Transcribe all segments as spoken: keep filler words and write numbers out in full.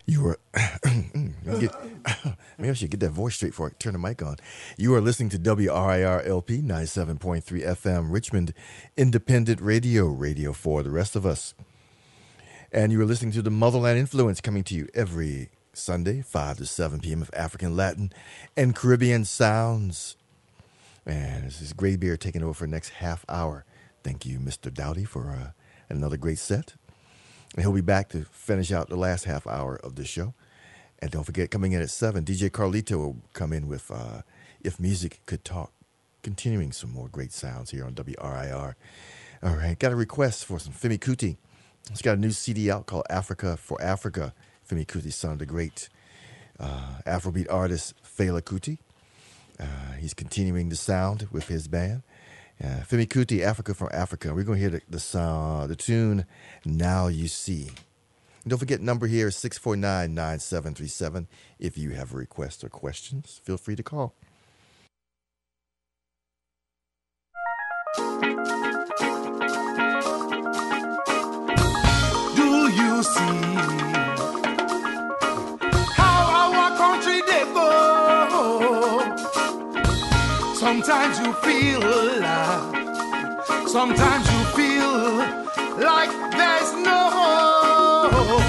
You were, get, maybe I should get that voice straight before I turn the mic on. You are listening to W R I R L P ninety-seven point three F M, Richmond Independent Radio, radio for the rest of us. And you are listening to the Motherland Influence, coming to you every Sunday, five to seven p.m. of African, Latin, and Caribbean sounds. And this is Gray Bear taking over for the next half hour. Thank you, Mister Dowdy, for uh, another great set. And he'll be back to finish out the last half hour of the show. And don't forget, coming in at seven, D J Carlito will come in with uh, If Music Could Talk, continuing some more great sounds here on W R I R. All right, got a request for some Femi Kuti. He's got a new C D out called Africa for Africa. Femi Kuti, son of the great uh, Afrobeat artist Fela Kuti. Uh, he's continuing the sound with his band. Uh, Femi Kuti, Africa from Africa. We're going to hear the the, song, the tune, Now You See. And don't forget, number here is six four nine, nine seven three seven. If you have a request or questions, feel free to call. Do you see how our country they go? Sometimes you feel alive, sometimes you feel like there's no hope.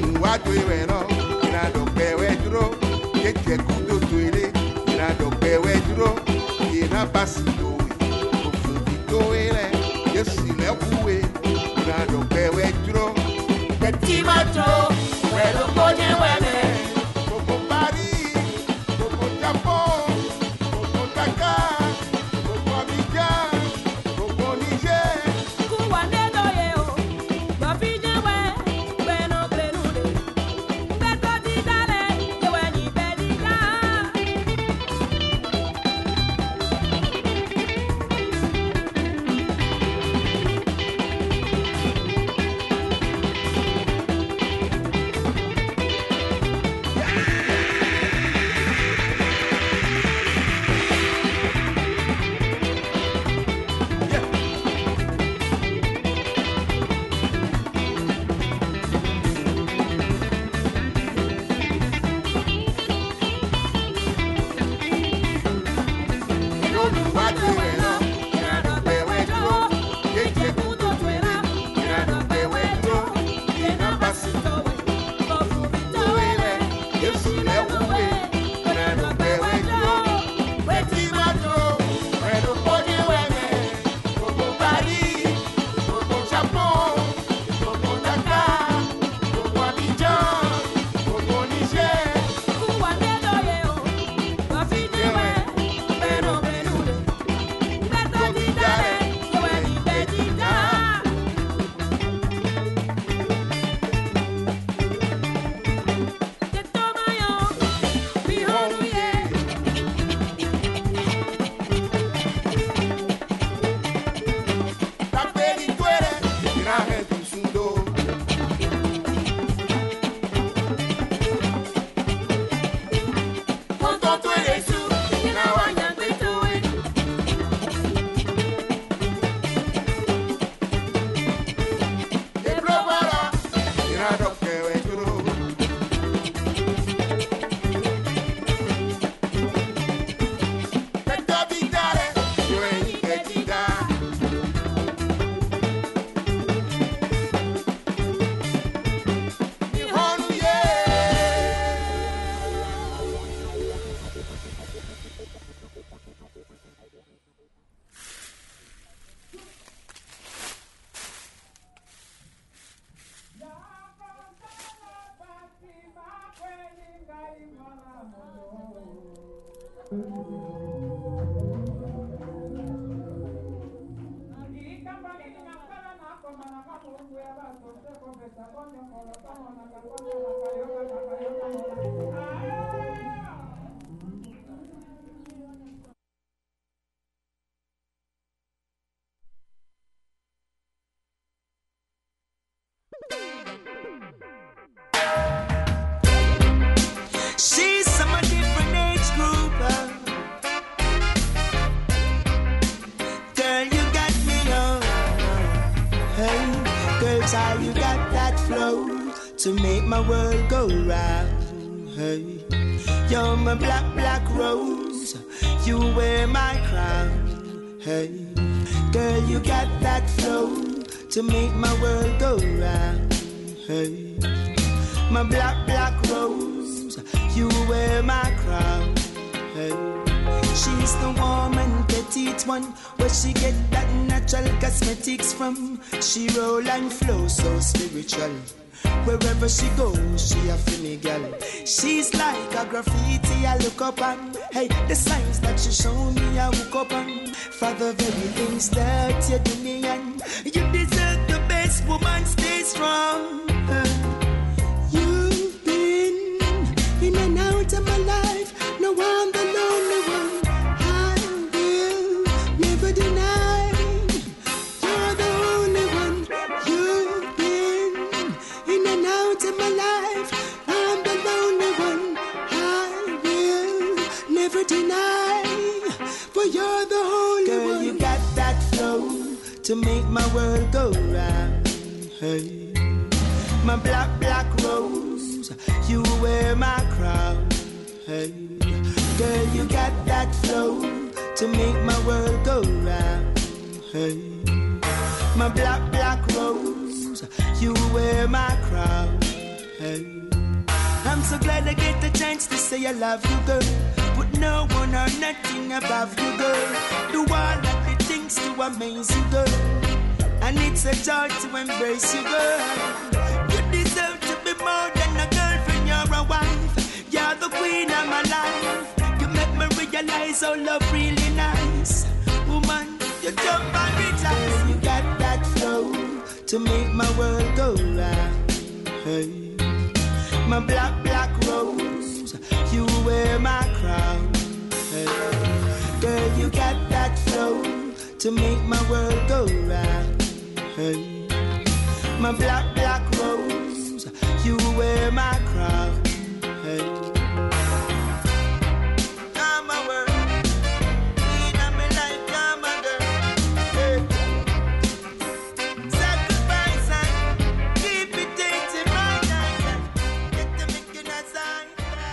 She's from a different age group. uh. Girl, you got me on. Hey, girl, child, you got that flow to make my world go round. Hey, you're my black, black rose. You wear my crown. Hey, girl, you got that flow to make my world go round. Hey, my black, black rose, you wear my crown. Hey, she's the warm and petite one, where she get that natural cosmetics from. She roll and flow so spiritual. Wherever she goes, she a funny girl. She's like a graffiti I look up on. Hey, the signs that she show me I look up on. For the very things that you're doing, you deserve the best woman, stay strong. You've been in and out of my life. No, I'm the lonely one. I will never deny. You're the only one. You've been in and out of my life. I'm the lonely one. I will never deny. For you're the only Girl, one. Girl, you got that flow to make my world go round. Hey, my black, black rose, you wear my crown. Hey, girl, you got that flow to make my world go round. Hey, my black, black rose, you wear my crown. Hey. I'm so glad I get the chance to say I love you, girl. Put no one or nothing above you, girl. Do all of the things to amaze you, girl. And it's a joy to embrace you, girl. You deserve to be more than a girlfriend, you're a wife. You're the queen of my life. You make me realize how love really nice. Woman, you jump and realize you got that flow to make my world go round. Hey. My black, black rose, you wear my crown. Hey. Girl, you got that flow to make my world go round. Hey. My black, black rose, you wear my crown. Hey. You're my world, queen of my life, you're my girl. Hey. Sacrifice and keep it dating my night. Get to making a sign.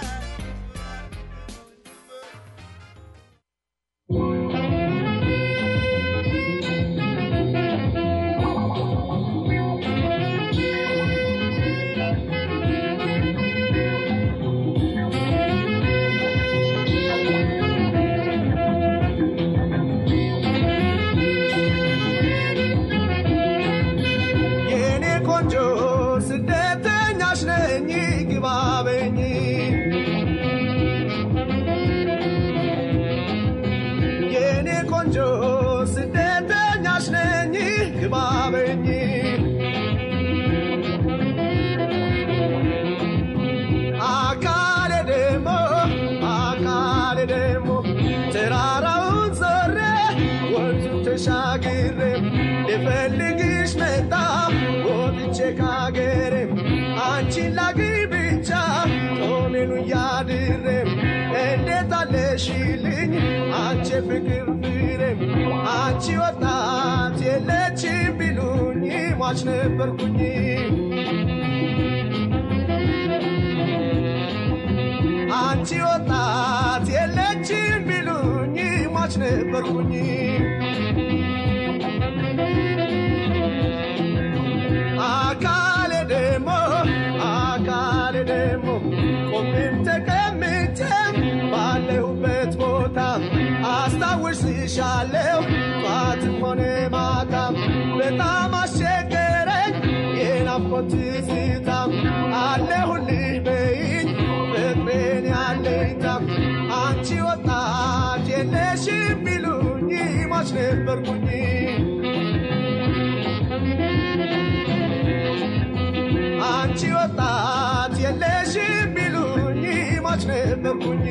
ልፈልግሽ መጣ ወጥቼ ካገሬ አንቺን ላግኝ ብቻ ጦሜኑ ያድሬ እንዴት አለሽልኝ አንቺ ፍቅር ፍሬ አንቺ ወጣት የለችም ቢሉኝ ሟች ነበርኩኝ አንቺ ወጣት የለችም ቢሉኝ ሟች ነበርኩኝ akale demo akale demo ቆሜም ተቀምጬም ባለሁበት ቦታ አስታውስሻለሁ ጧትም ሆነ ማታ በጣም አስቸገረኝ የናፍቆት ትዝታ አለሁልሽ በይኝ ፍቅሬን ያለኝታ አንቺ ወጣት የለሽም ቢሉኝ ሟች ነበርኩኝ አንቺ ወጣት የለሽም ቢሉኝ ሟች ነበርኩኝ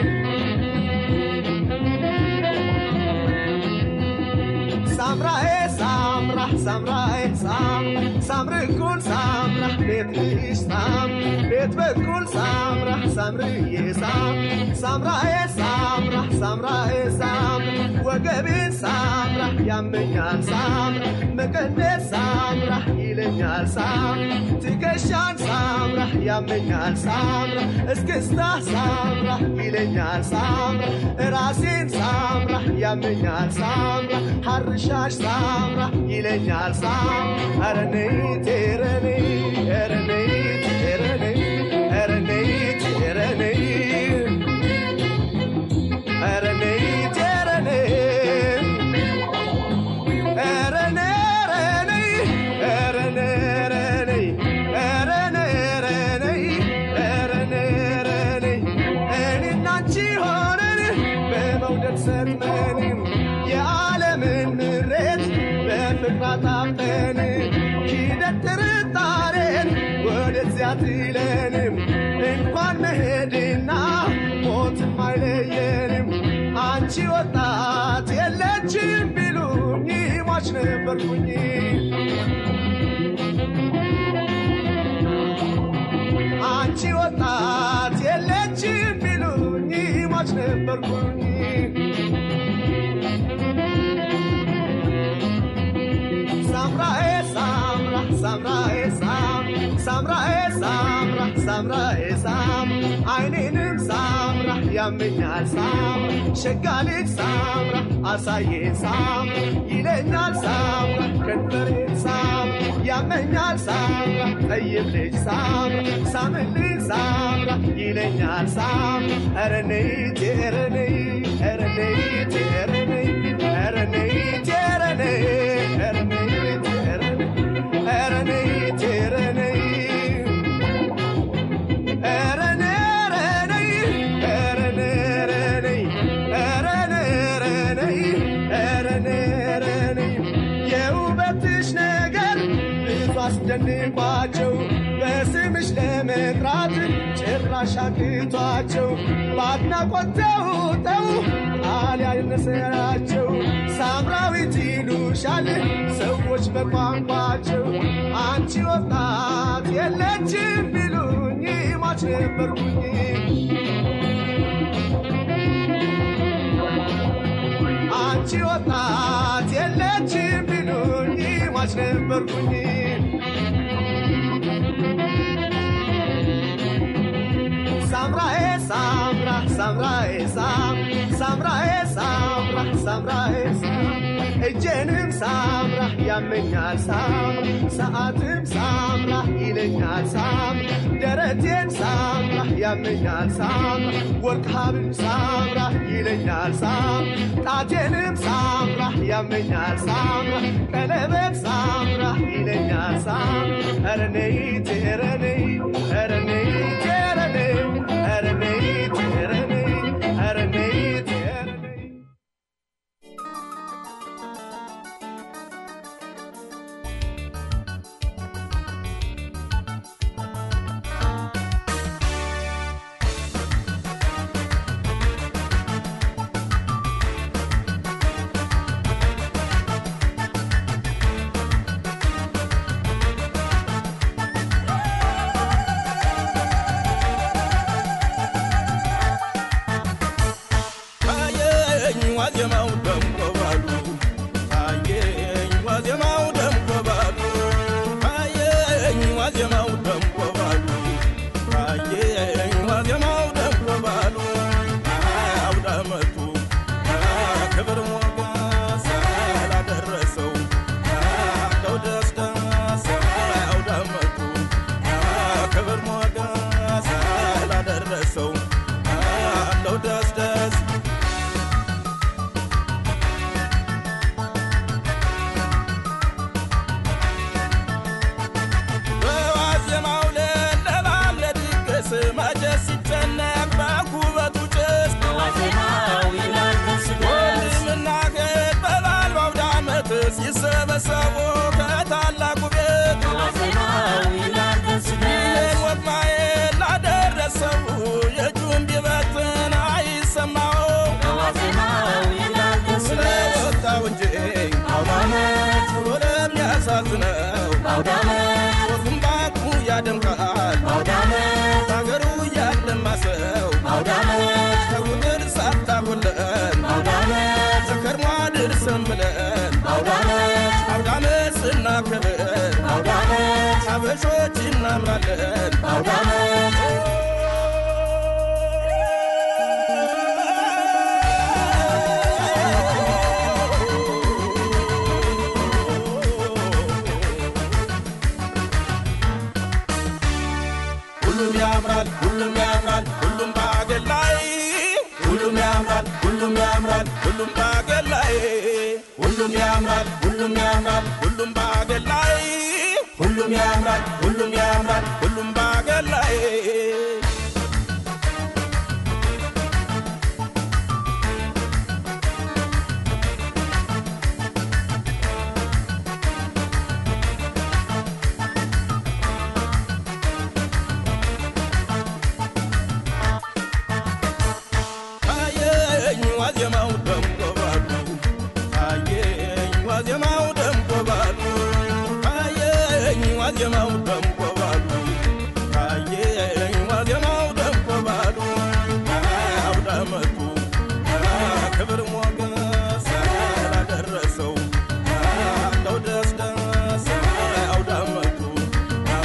ሳምራዬ ሳምራ ሳምራዬ ሳም ሳምርኩን ሳምራ ቤትሽ ሳም ቤት በኩል ሳምራ ሳምርዬ ሳም ሳምራዬ ሳምራ ሳምራዬ ሳም ወገቤን ሳምራ ያመኛል ሳም መቀነት ሳምራ ይለኛል ሳም ትከሻን ሳምራ ያመኛል ሳምራ እስክስታ ሳምራ ይለኛል ሳምራ ራሴን ሳምራ ያመኛል ሳምራ ሐርሻሽ ሳምራ ይለኛል ሳም አረነይ ተረነይ አረነይ ተረነይ አረነይ ተረነይ አረነይ ተረነይ ፍቅራታፍተን ሂደት ጥርጣሬን ወደዚያ ትለንም እንኳን መሄድና ሞትም አይለየንም አንቺ ወጣት የለችም ቢሉኝ ሟች ነበርኩኝ አንቺ ወጣት የለችም ቢሉኝ ሟች ነበርኩኝ ሳምራዬ ሳምራ ሳምራዬ ሳም ሳምራዬ ሳምራ ሳምራዬ ሳም አይኔንም ሳምራ ያመኛል ሳምራ ሸጋሌት ሳምራ አሳዬ ሳምራ ይለኛል ሳምራ ከንፈሬ ሳምራ ያመኛል ሳምራ ጠይብ ልጅ ሳምራ ሳምልኝ ሳምራ ይለኛል ሳምራ ኧረ ነይ ኧረ ነይ ኧረ ነይ ኧረ ነይ ኧረ ነይ ኧረ ነይ ኧረ ነይ ኧረ ነይ ኧረ ነይ አስደንቋቸው በስምሽ ለመጥራት ጭራሽ አቅቷቸው ባድናቆት ተውጠው ቃል ያልነሰራቸው ሳምራዊት ይሉሻል ሰዎች በቋንቋቸው አንቺ ወጣት የለችም ቢሉኝ ሟች ነበርኩኝ አንቺ ወጣት የለችም ቢሉኝ ሟች ነበርኩኝ Samrae samra samrae sam samrae samra samrae sam ejenim samra yamenyal sam saatim samra ilenyal sam deretin samra yamenyal sam workhabim samra ilenyal sam tajenim samra yamenyal sam kelebet samra ilenyal sam ernei terenei ernei terenei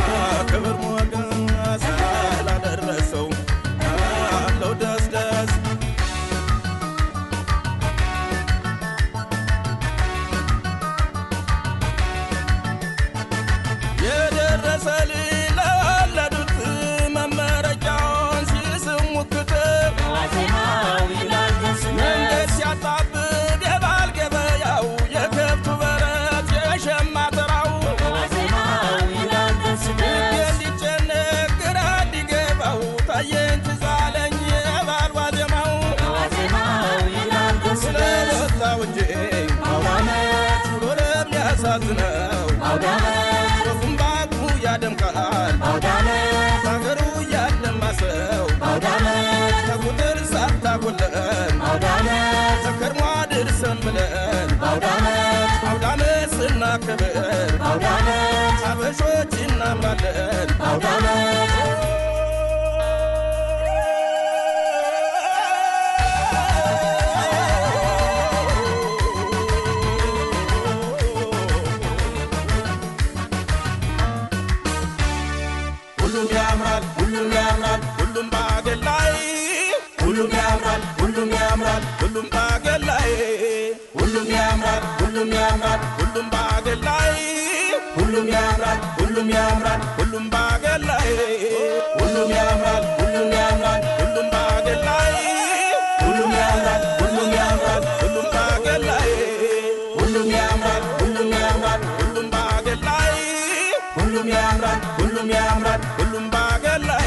Does እናከብር አውዳመት አበሾች እናምራለን አውዳመት ሁሉም ያምራል ሁሉም ያምራል ሁሉም ባገል ላይ ሁሉም ያምራል ሁሉም ያምራል ሁሉም ባገል ላይ ሁሉም ያምራል ሁሉም ያምራል ሁሉም ባገል ላይ ሁሉም ያምራል ሁሉም ያምራል ሁሉም ባገል ላይ ሁሉም ያምራል ሁሉም ያምራል ሁሉም ባገል ላይ ሁሉም ያምራል ሁሉም ያምራል ሁሉም ባገል ላይ ሁሉም ያምራል ሁሉም ያምራል ሁሉም ባገል ላይ ሁሉም ያምራል ሁሉም ያምራል ሁሉም ባገል ላይ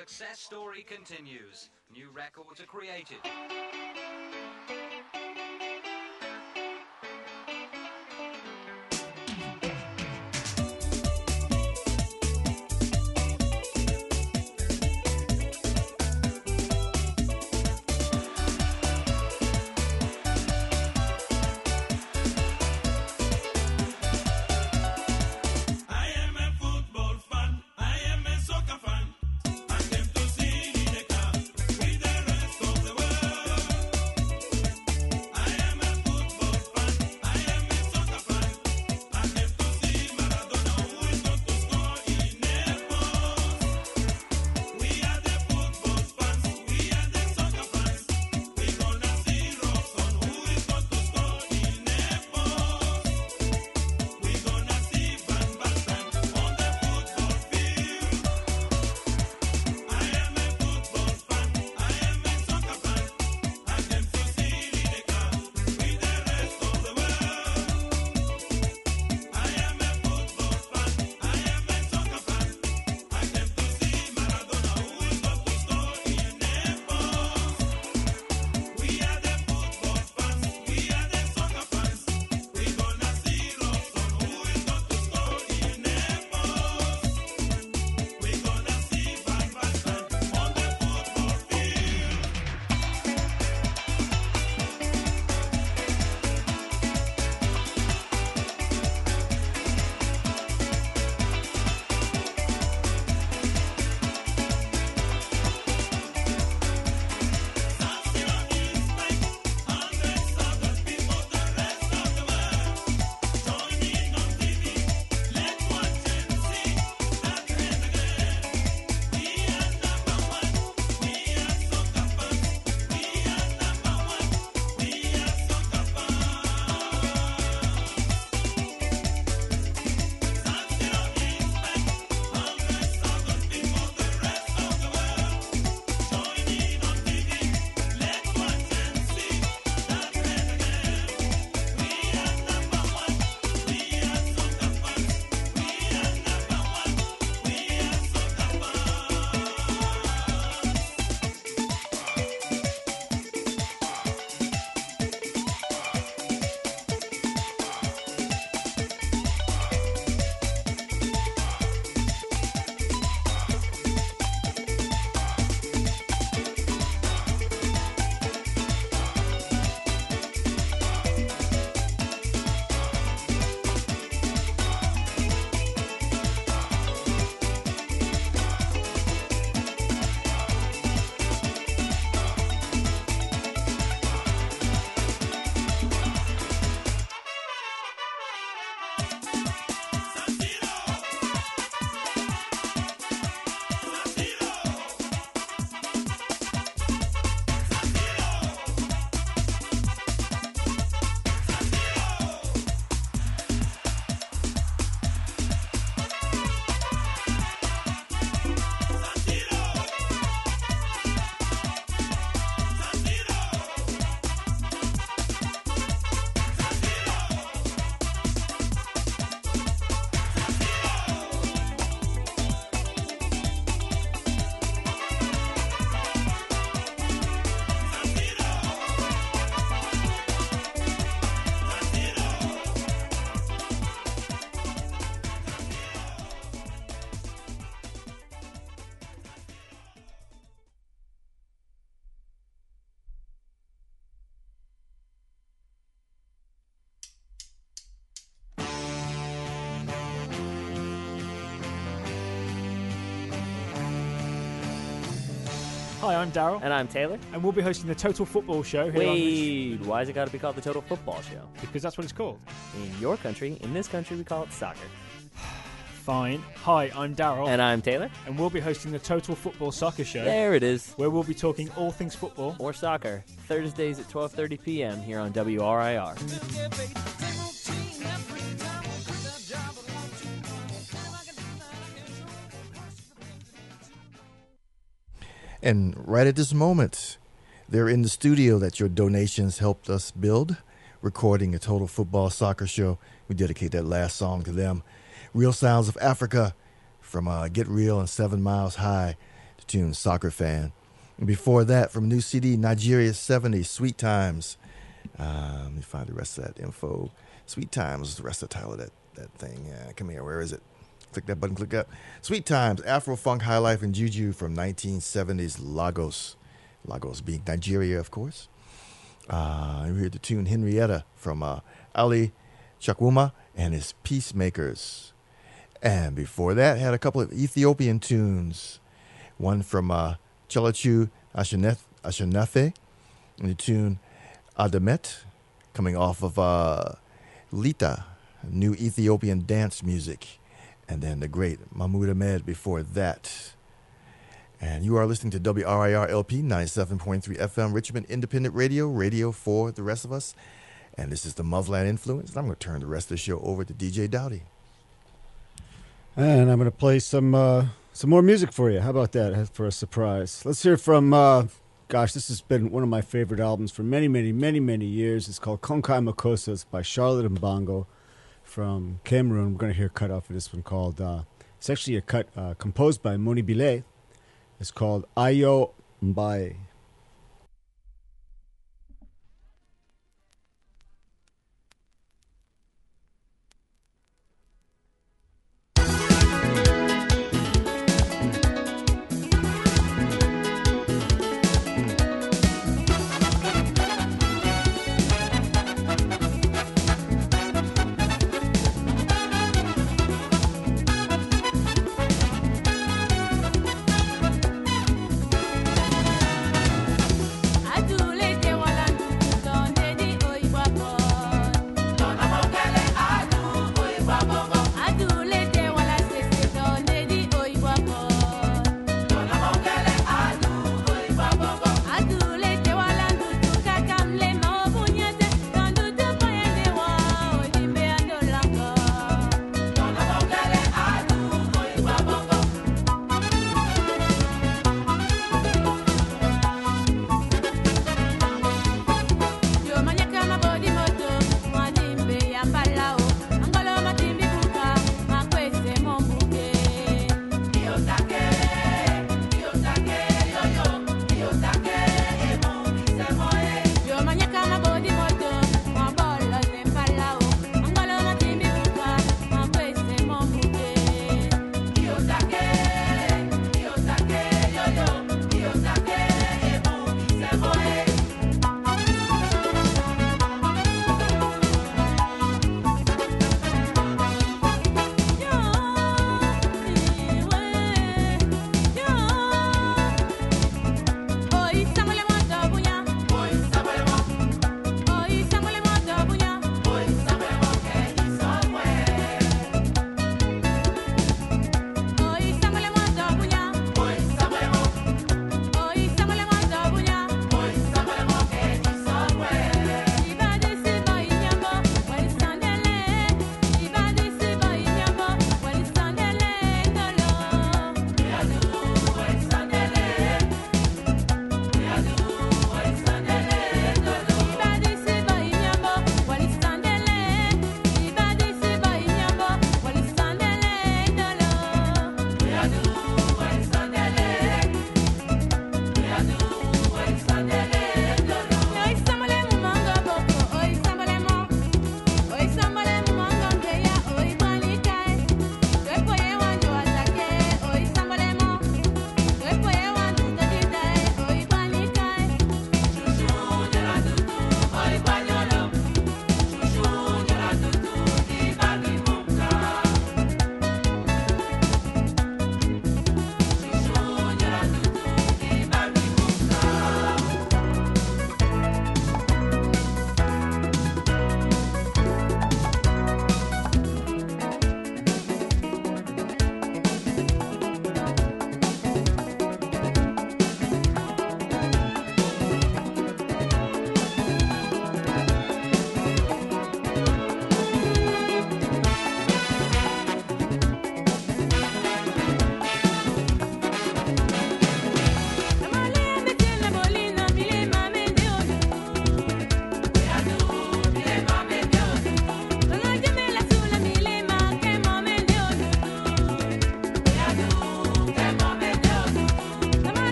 success story continues. New records are created. Hi, I'm Daryl. And I'm Taylor. And we'll be hosting the Total Football Show here on Wait, why has it got to be called the Total Football Show? Because that's what it's called. In your country, in this country, we call it soccer. Fine. Hi, I'm Daryl. And I'm Taylor. And we'll be hosting the Total Football Soccer Show. There it is. Where we'll be talking all things football. Or soccer. Thursdays at twelve thirty p.m. here on W R I R. And right at this moment, they're in the studio that your donations helped us build, recording a Total Football Soccer Show. We dedicate that last song to them. Real Sounds of Africa from uh, Get Real and Seven Miles High. The tune Soccer Fan. And before that, from new C D, Nigeria seventy, Sweet Times. Uh, let me find the rest of that info. Sweet Times is the rest of the title of that, that thing. Uh, come here, where is it? Click that button, click up. Sweet Times, Afro Funk, High Life, and Juju from nineteen seventies Lagos. Lagos being Nigeria, of course. Uh, you heard the tune Henrietta from uh, Ali Chakwuma and his Peacemakers. And before that, had a couple of Ethiopian tunes. One from uh, Chelachu Ashenefe, and the tune Adamet, coming off of uh, Lita, new Ethiopian dance music. And then the great Mahmoud Ahmed before that. And you are listening to W R I R L P ninety-seven point three F M, Richmond Independent Radio, radio for the rest of us. And this is the Muffland Influence. And I'm going to turn the rest of the show over to D J Dowdy. And I'm going to play some uh, some more music for you. How about that for a surprise? Let's hear from, uh, gosh, this has been one of my favorite albums for many, many, many, many years. It's called Konkai Makosa. It's by Charlotte Mbongo from Cameroon. We're going to hear a cut off of this one called, uh, it's actually a cut uh, composed by Moni Bile. It's called Ayo Mbaye.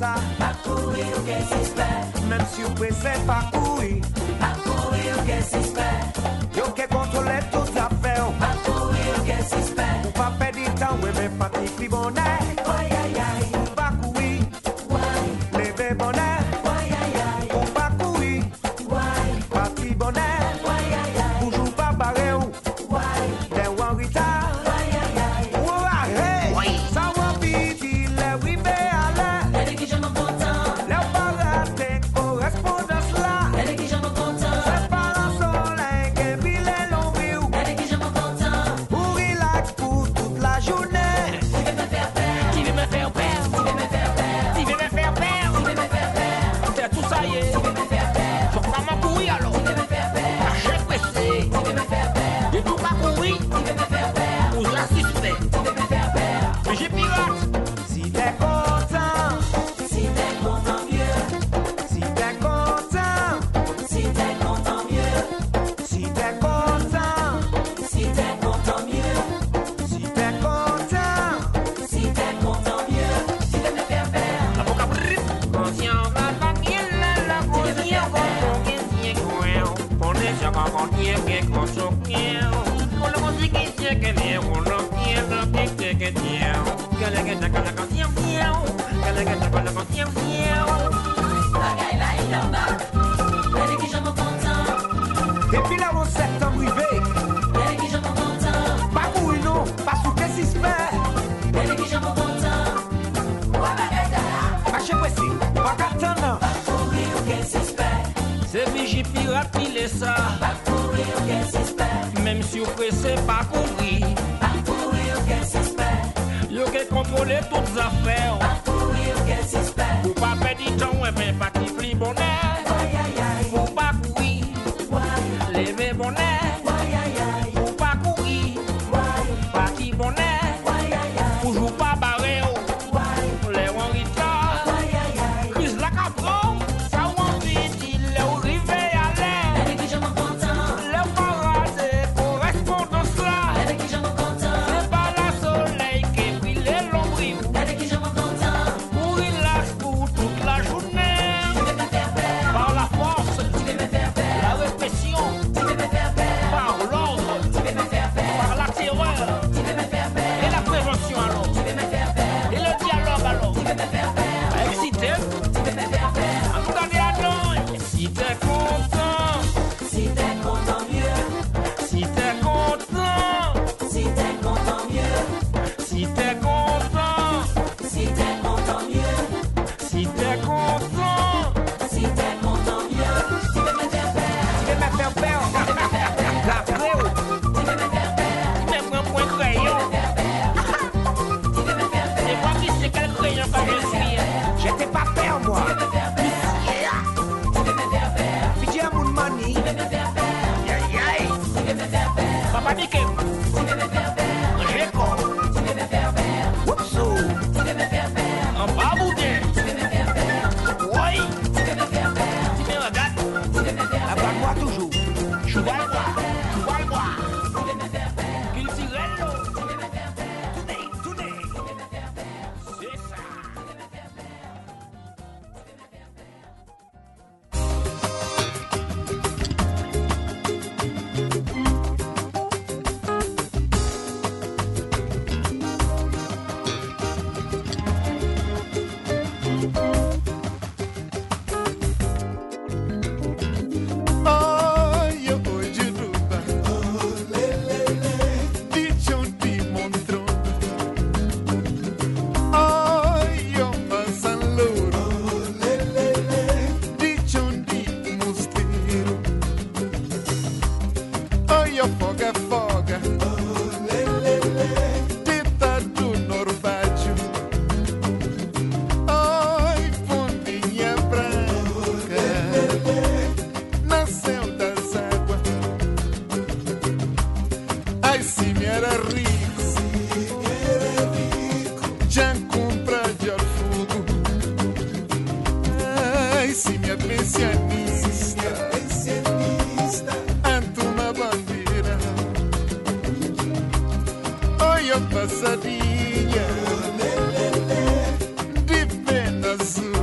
ça. Pas courir, qu'est-ce qui se fait? Même si vous pressez, pas courir. Pas courir, qu'est-ce qui se fait? Yo qui contrôle toutes les affaires. Pas courir, qu'est-ce qui se fait? Ou pas perdre du temps, ouais, mais pas de plus bonnet. Aïe, aïe, aïe. Ou pas courir. Ouais. Lever bonnet. Aïe, aïe, aïe. Ou pas courir. Ouais. Pas de bonnet. Aïe, aïe, aïe. Toujours pas barré ou. Ouais. T'es en retard. Aïe, aïe, aïe. Ouais, hey. Oui. Ça va vite, il est oui, mais à l'air. Elle est qui je me content. Les parents, tes correspondances là. Elle est qui je me content. Ses parents sont là, et puis les longs. Elle est qui je me content. Pour relax pour toute la journée. Tu veux me faire peur. Tu veux me faire peur. Tu veux me faire peur. Tu veux me faire peur. Tu veux me faire peur. C'est tout ça y est. Tu veux me faire peur. Je prends ma couille alors. Tu veux me faire peur. Achète pressé. Tu veux me faire peur. Et tout pas courir. Tu veux me faire peur. Ou j'assiste. Tu veux me faire peur. Mais j'ai pirate. Si t'es content, si t'es content mieux. Si t'es content, si t'es content mieux. Si t'es content, si t'es content mieux. Si t'es content, si t'es content mieux. Tu veux me faire peur. La boca brrr. Conscient, la baguette, la conscient, conscient, conscient. Pour les gens qu'on tient, qu'on s'occupe. Pour la musique, c'est que les on le tient, le tient, que tient. Que les gens qu'on le tient, tient. Que les gens qu'on le tient, tient. Bagaille là, il en a. Elle est qui je me content. Et puis là, on septembre arrivé. Elle est qui je me content. Pas pour une non, pas sous qu'est-ce qui se fait. Elle est qui je me content. Ouais, bagaille là. Achète précis, pas qu'attendre. Pas courir, qu'est-ce qui se fait? C'est Vigie Pirate qui laisse ça. Pas courir, qu'est-ce qui se fait? Même si vous pressez pas courir. Pas courir, qu'est-ce qui se fait? Yo qui contrôle toutes les affaires. Pas courir, qu'est-ce qui se fait? Ou pas perdre du temps, ouais, mais pas de plus bonnet. Aïe, aïe, aïe. Ou pas courir. Ouais, Lever bonnet. aïe, aïe, aïe. Ou pas courir. Ouais, Pas de bonnet. aïe, aïe, aïe. Toujours pas barré. Ouais, Les en retard. aïe, aïe, aïe. Chris la capron. Ça ou vite, il est arrivé à l'air. Elle est qui je me content. Les parades et correspondances là. Elle est qui je me content. C'est pas la soleil qui brille les lombriques. Elle est qui je me content. Pour relax pour toute la journée. Tu veux me faire peur. Par la force, Tu veux me faire peur. la répression, Tu veux me faire peur. par l'ordre, Tu veux me faire peur. par la terreur, Tu veux me faire peur. et la prévention alors, Tu veux me faire peur. et le dialogue alors. Tu veux me faire peur. Excité, Tu veux me faire peur. à nous garder à l'œil. Si t'es content, Si t'es content mieux. si t'es content, Si t'es content mieux. si t'es content, Si t'es content mieux. si t'es content, Si t'es content mieux. Tu veux me faire peur. Tu veux me faire peur. La clé. Tu veux me faire peur. même un point crayon. Tu veux me faire peur. Et moi qui sais quel crayon quand je suis. J'étais pas peur, moi. Tu veux me faire peur. Tu veux me faire peur. Puis j'ai un mon money. Tu veux me faire peur. Aïe, aïe. Tu veux me faire peur. Papa dit que Tu veux me faire peur. j'ai con, Tu veux me faire peur. Whoopsoo. Tu veux me faire peur. un baboudin. Tu veux me faire peur. Oui, Tu veux me faire peur. tu me regardes, Tu veux me faire La peur. bague moi toujours. je vais le voir, je vais le voir. Tu veux me faire peur. Qu'il tire l'eau. Tu veux me faire peur. Today, today. Tu veux me faire peur. C'est ça. Tu veux me faire peur. Ay, oye, rumba. Dicho ti montro. Ay, yo pasan loro. Dicho ti mostero. Ay, yo foga foga. Tita do norbaggio. Ai, pombinha branca. Nasceu das águas. Ai, se me era rico, já compra de fogo. Ai, se me é pensionista, ante uma bandeira. Oi, ó passarinha, de pena azul.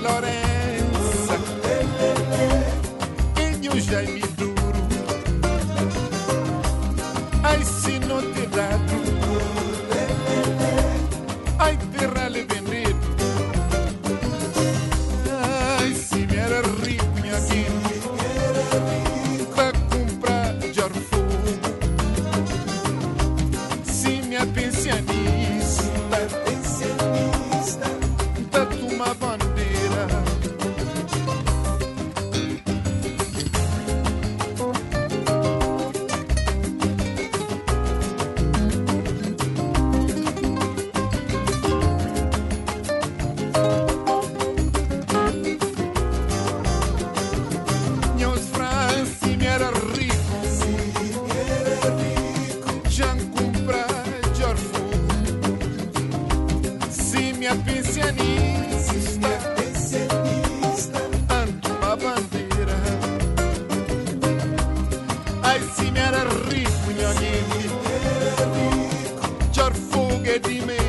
Lorenza e io già mi duro ai se non ti dato ai terra le veneto ai si mi era ricco mia gente per comprare già fuoco si mi pensionista pensionista da tu ma bandiera Meus franzi si mi era ricco si mi era ricco già comprare già fuoco si mi pensionista pensionista tanto ma bandiera ai si mi era ricco mia gente già fuoco di me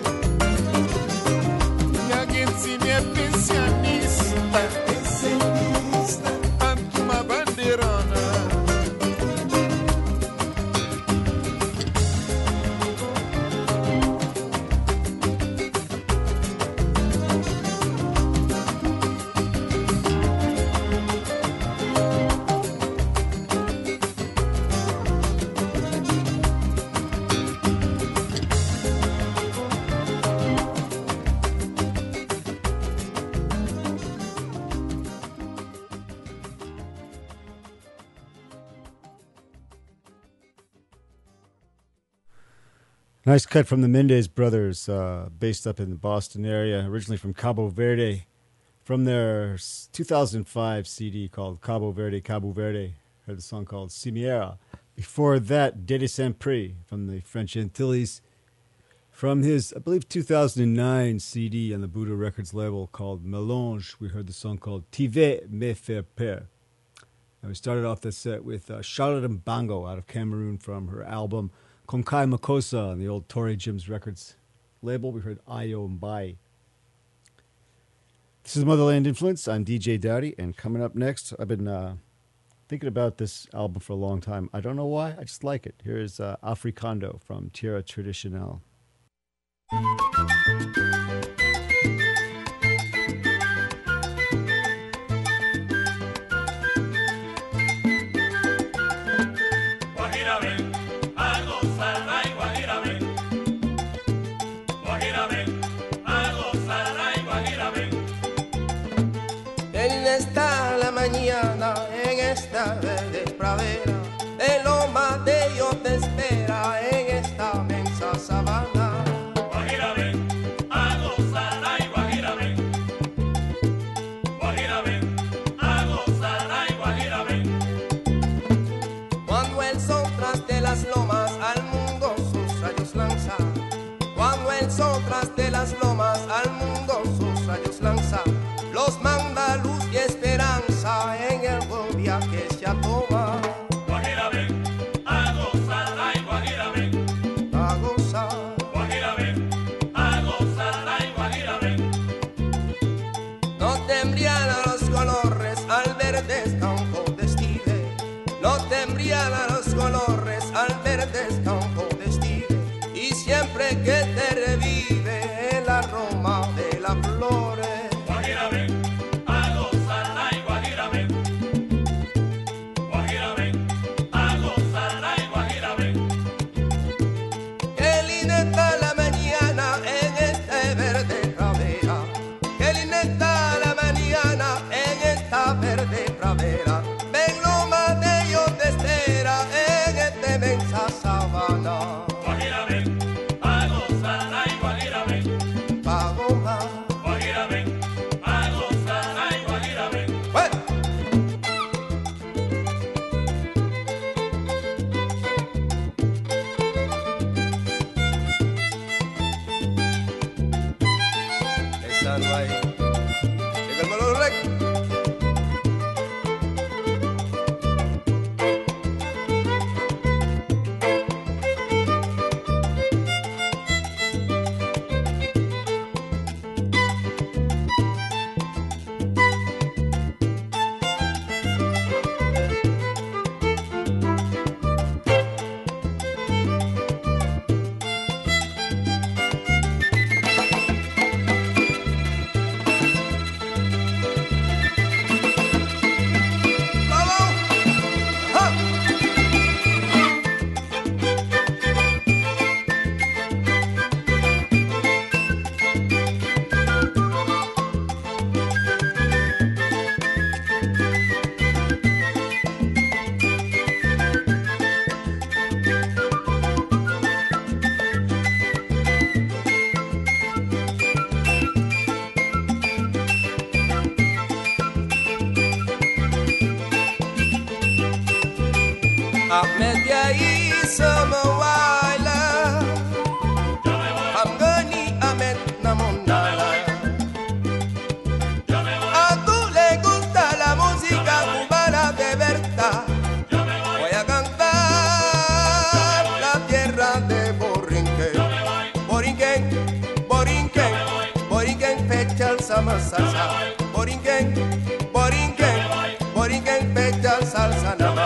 mia gente si mi pensionista pensionista tanto ma banderona Nice cut from the Mendez Brothers, uh, based up in the Boston area, originally from Cabo Verde, from their s- two thousand five C D called Cabo Verde, Cabo Verde. Heard a song called Cimiera. Before that, Dede Saint-Prix from the French Antilles, from his, I believe, two thousand nine C D on the Buddha Records label called Melange. We heard the song called Tu veux me faire peur. And we started off the set with uh, Charlotte Mbango out of Cameroon from her album Konkai Makossa on the old Tory Jim's Records label. We heard Ayo Mbai. This is Motherland Influence. I'm D J Dowdy, and coming up next, I've been uh, thinking about this album for a long time. I don't know why, I just like it. Here's uh, Africando from Tierra Tradicional. Guajira ven, a gozar, ay Guajira ven. Guajira ven, a gozar, ay Guajira ven. En esta la mañana, en esta verde pradera, el loma de Dios te espera en esta mensa sabana. Guajira ven, a gozar, ay Guajira ven. Guajira ven, a gozar, ay Guajira ven. Cuando el sol tras de las lomas al mundo sus rayos lanza, cuando el sol tras de las lomas al mundo sus rayos lanza, los manda luz y esperanza en el buen viaje se atoma. Guajira ven, a gozar, ay Guajira ven. A gozar. Guajira ven, a gozar, ay Guajira ven. No te embriagan los colores al verdes campos de estive, no te embriagan los colores al verdes campos de estive, y siempre que te revive el aroma de las flores. Guajira ven, a gozar, ay Guajira ven. Guajira ven, a gozar, ay Guajira ven. Qué linda está la mañana en este verde pradera, qué linda está la mañana en esta verde pradera, ven loma de Dios te espera en este mensa sabana. Yayi sama waila Hamgani amet namonala A tú le gusta la música cubana de verdad Voy a cantar la tierra de Borinquen Borinquen, Borinquen, Borinquen fecha el sama salsa Borinquen, Borinquen, Borinquen fecha el salsa nama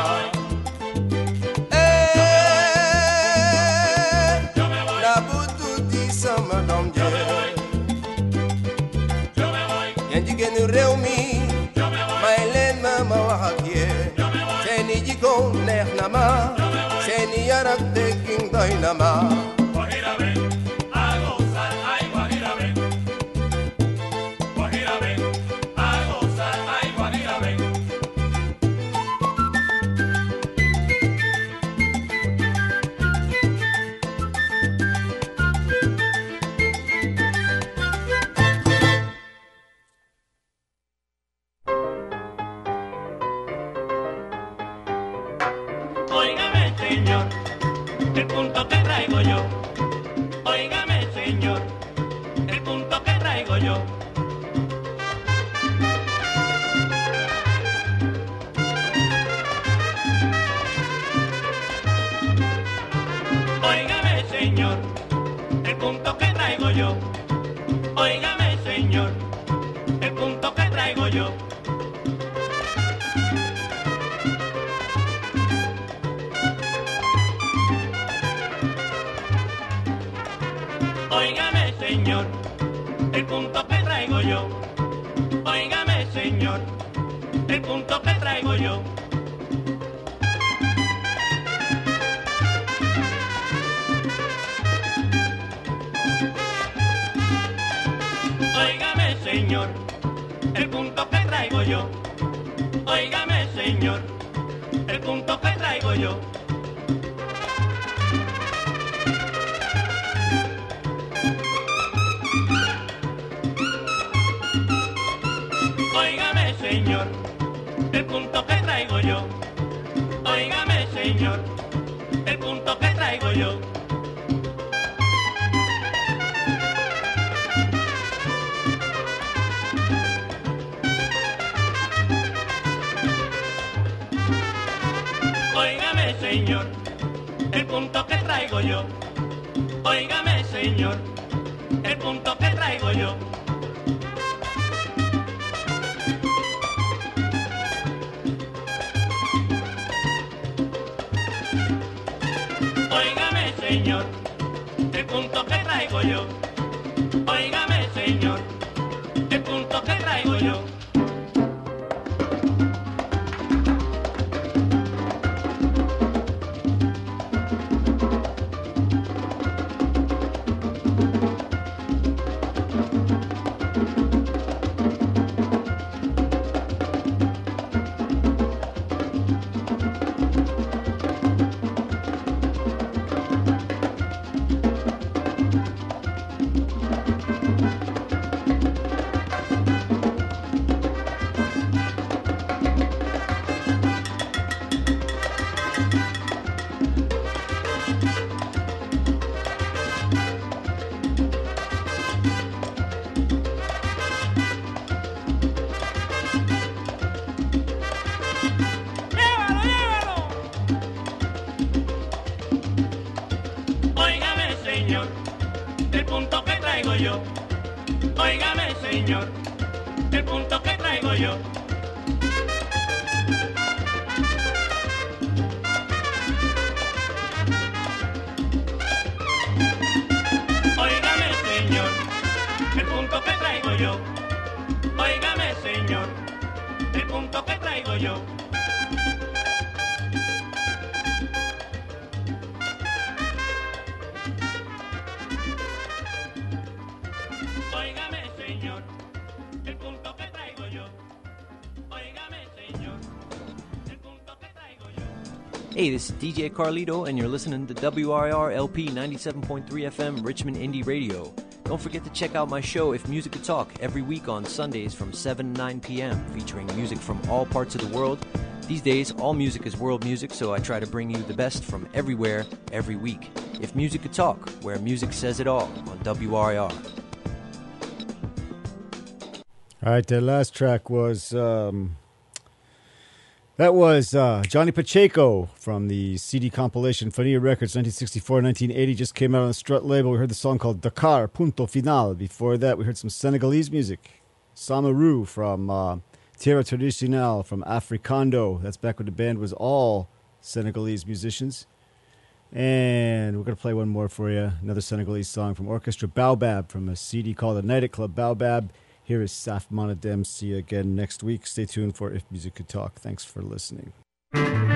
réew mi may leen ma ma wax ak yéen seeni jikko neex na ma seeni yar ak teggin doy na ma Hey, this is D J Carlito, and you're listening to W R I R L P ninety-seven point three F M Richmond Indie Radio. Don't forget to check out my show, If Music Could Talk, every week on Sundays from seven to nine p.m., featuring music from all parts of the world, These days, all music is world music, so I try to bring you the best from everywhere, every week. If music could talk, where music says it all on W R I R. All right, that last track was um, that was uh, Johnny Pacheco from the C D compilation Fania Records, nineteen sixty-four nineteen eighty. Just came out on the Strut label. We heard the song called Dakar Punto Final. Before that, we heard some Senegalese music. Samaru from uh, Terra Tradicional from Africando. That's back when the band was all Senegalese musicians. And we're going to play one more for you. Another Senegalese song from Orchestra Baobab from a C D called The Night at Club Baobab. Here is Saf Monadem. See you again next week. Stay tuned for If Music Could Talk. Thanks for listening.